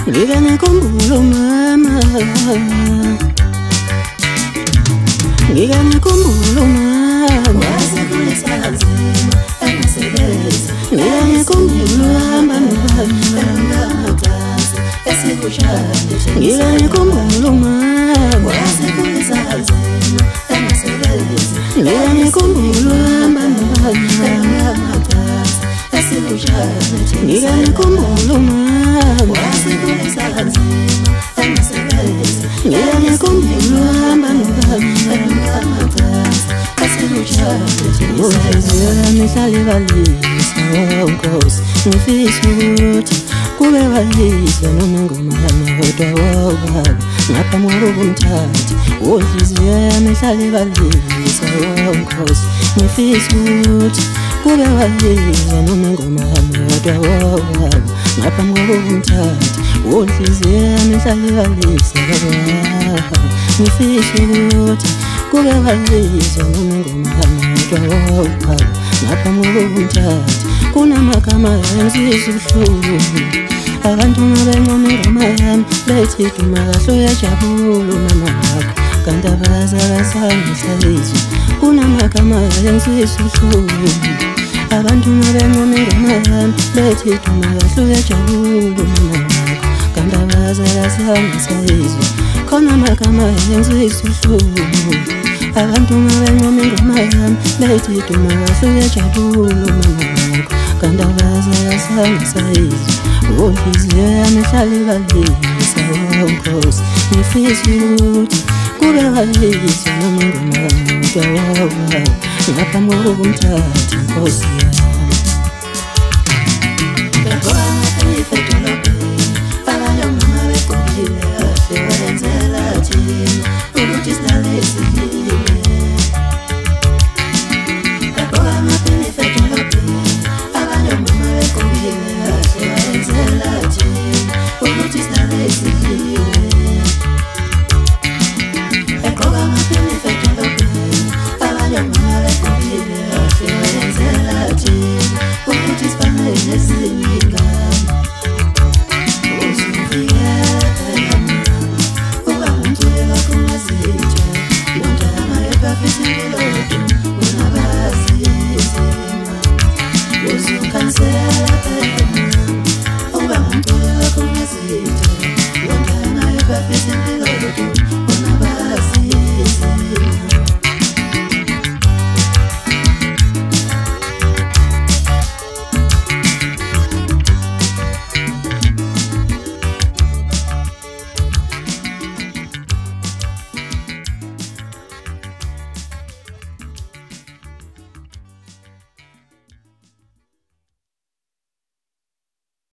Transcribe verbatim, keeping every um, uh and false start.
ngike ngikhumbule mama, ngike ngikhumbule mama, wasekhulisa kanzima engasebenzi, ngike ngikhumbule hamba engamagazi esikushade, ngike ngikhumbule mama, wasekhulisa kanzima engasebenzi, ngike ngikhumbule hamba engamagazi esikushade, ngike ngikhumbule mama, wasekhulisa kanzima engasebenzi, ngike ngikhumbule hamba engamagazi esikushade, Inhliziyo yami ihlala ibalisa Nkosi, ngifisa ukuthi kube balisa noma ingoma yami kodwa wobaba ngaphambi kokuba umthathe. Inhliziyo yami ihlala ibalisa Nkosi, ngifisa ukuthi kube balisa noma ingoma yami kodwa wobaba ngaphambi kokuba umthathe. Inhliziyo yami ihlala ibalisa ngifisa ukuthi kube balisa noma ingoma yami kodwa wobaba ngaphambi kokuba umthathe. Kunamagama enzisa ubuhlungu, abantu mabencoma ingoma yami bethi duma kahle uyajabula mama wakho, kanti abazakazange hlalisa. Kunamagama enzisa ubuhlungu, abantu mabencoma ingoma yami bethi duma kahle uyajabula mama wakho, kanti abazakazange hlalisa. Khona amagama enzisa ubuhlungu, abantu mabencoma ingoma yami bethi duma kahle uyajabula mama wakho, kanti abazakazange hlalisa. Inhliziyo yami ihlala ibalisa Nkosi, ngifisa ukuthi kube balisa noma ingoma yami kodwa wobaba ngaphambi kokuba umthathe Nkosi yami. Uba ngumculo wakho ngezitho, wonke nayo bafisa impilo.